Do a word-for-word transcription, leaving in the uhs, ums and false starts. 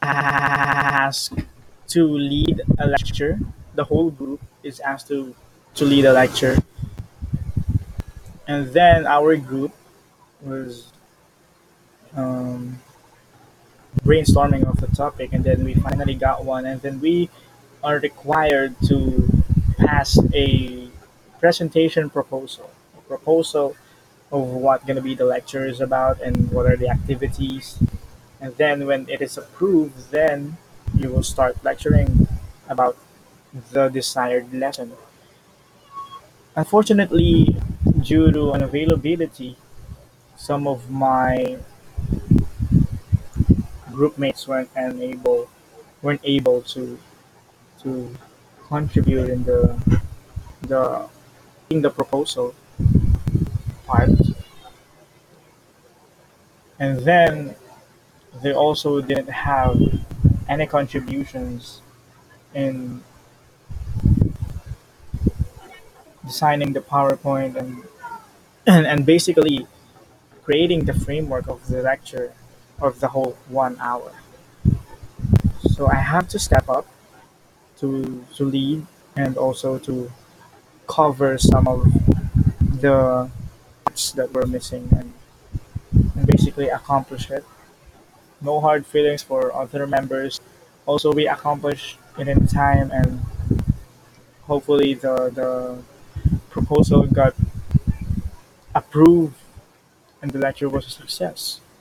asked to lead a lecture. The whole group is asked to to lead a lecture, and then our group was um, brainstorming of the topic, and then we finally got one, and then we are required to pass a presentation proposal, a proposal of what going to be the lecture is about and what are the activities. And then when it is approved, then you will start lecturing about the desired lesson. Unfortunately, due to unavailability, some of my group mates weren't unable weren't able to to contribute in the the in the proposal part, and then they also didn't have any contributions in designing the PowerPoint and and, and basically creating the framework of the lecture of the whole one hour. So I have to step up to to lead and also to cover some of the parts that were missing and, and basically accomplish it. No hard feelings for other members. Also, we accomplished it in time, and hopefully the the proposal got approved and the lecture was a success.